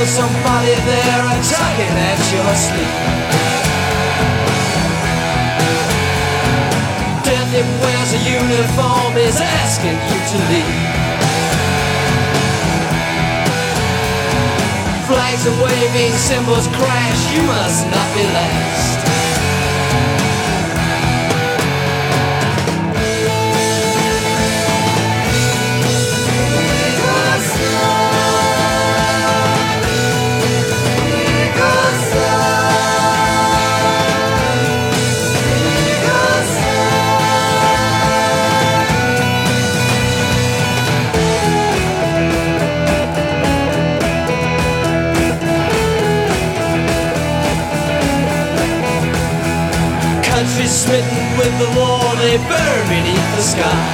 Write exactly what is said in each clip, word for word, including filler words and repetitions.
was somebody there attacking at your sleep. Death, it wears a uniform, is asking you to leave. Flags are waving, cymbals crash, you must not be last. Countries smitten with the war, they burn beneath the sky.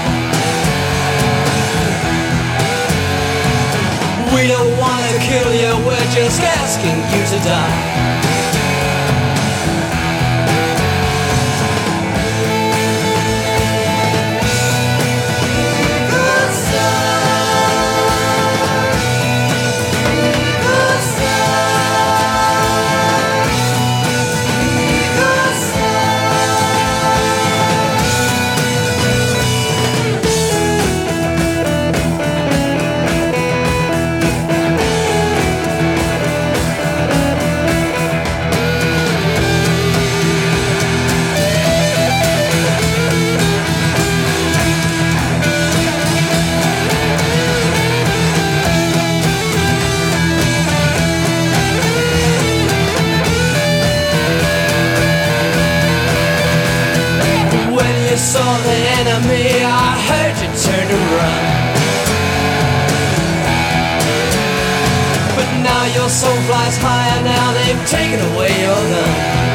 We don't wanna kill you, we're just asking you to die. Saw the enemy, I heard you turn to run. But now your soul flies higher, now they've taken away your gun.